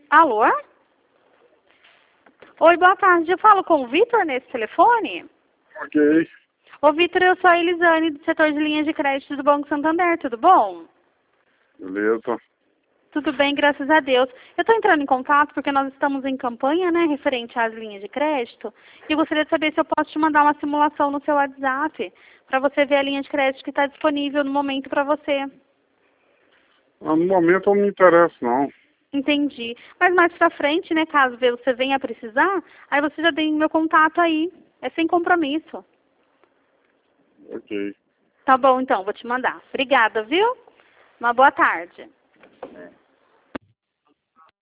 Alô? Oi, boa tarde. Eu falo com o Vitor nesse telefone? Ok. Ô, Vitor, eu sou a Elisane, do setor de linhas de crédito do Banco Santander. Tudo bom? Beleza. Tudo bem, graças a Deus. Eu estou entrando em contato porque nós estamos em campanha, né, referente às linhas de crédito. E eu gostaria de saber se eu posso te mandar uma simulação no seu WhatsApp para você ver a linha de crédito que está disponível no momento para você. No momento não me interessa, não. Entendi. Mas mais pra frente, né, caso você venha a precisar, aí você já tem meu contato aí. É sem compromisso. Ok. Tá bom, então, vou te mandar. Obrigada, viu? Uma boa tarde.